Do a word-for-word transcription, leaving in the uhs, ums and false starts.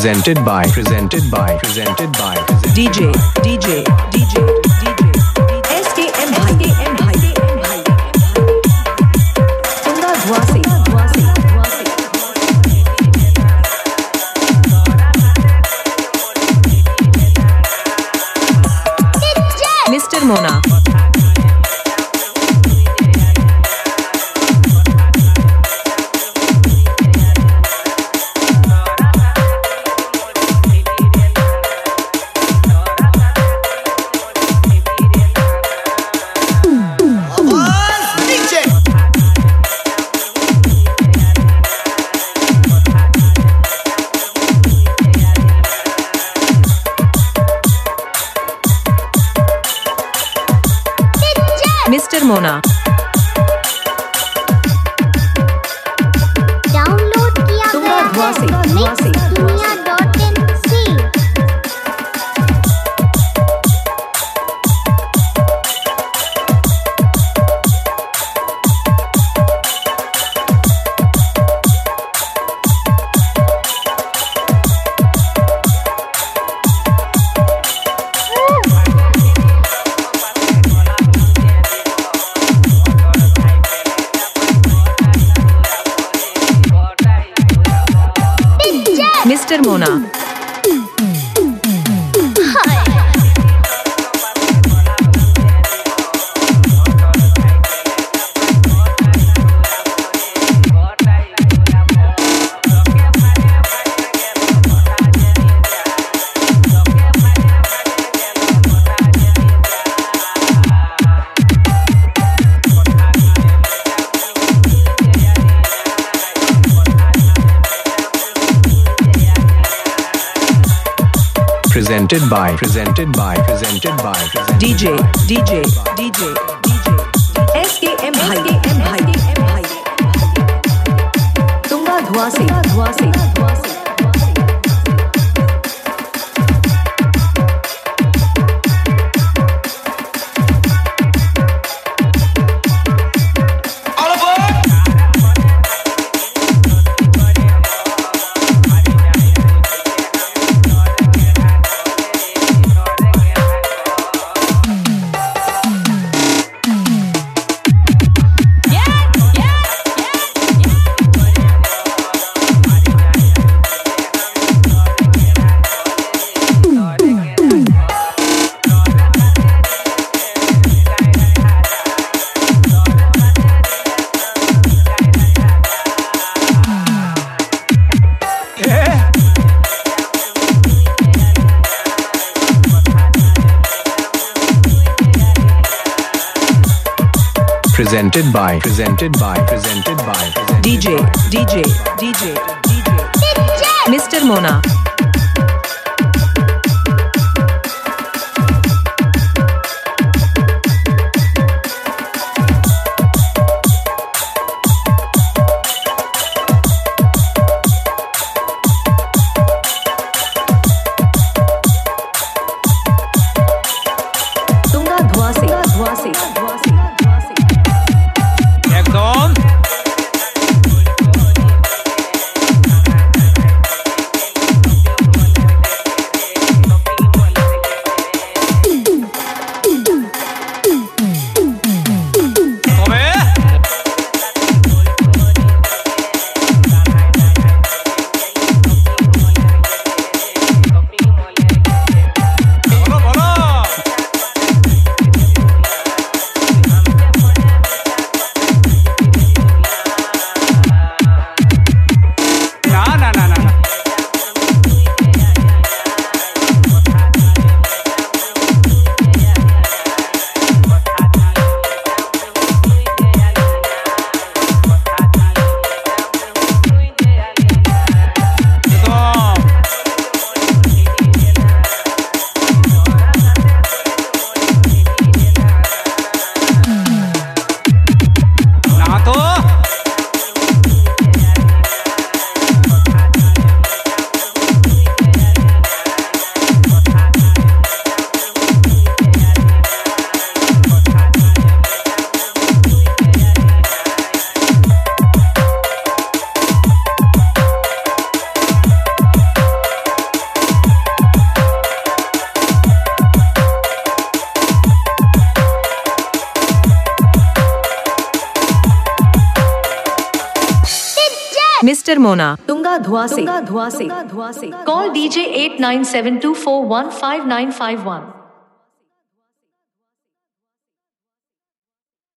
presented by presented by presented by D J D J D J D J S K M S K M भाई सुंदर धुआसी धुआसी धुआसी mister Mona mister Mona download किया तुंगा धुआसी धुआसी दुनिया डॉट इन सी mister Mona presented by presented by presented by D J D J D J D J S K M भाई M भाई M भाई तुंगा धुआसी धुआसी धुआसी presented by presented by presented by D J D J D J D J mister Mona तुंगा धुआसी धुआसी धुआसी एकदम Mister Mona, Tunga Dhua se, Tunga Dhua se, Call D J eight nine seven two four one five nine five one.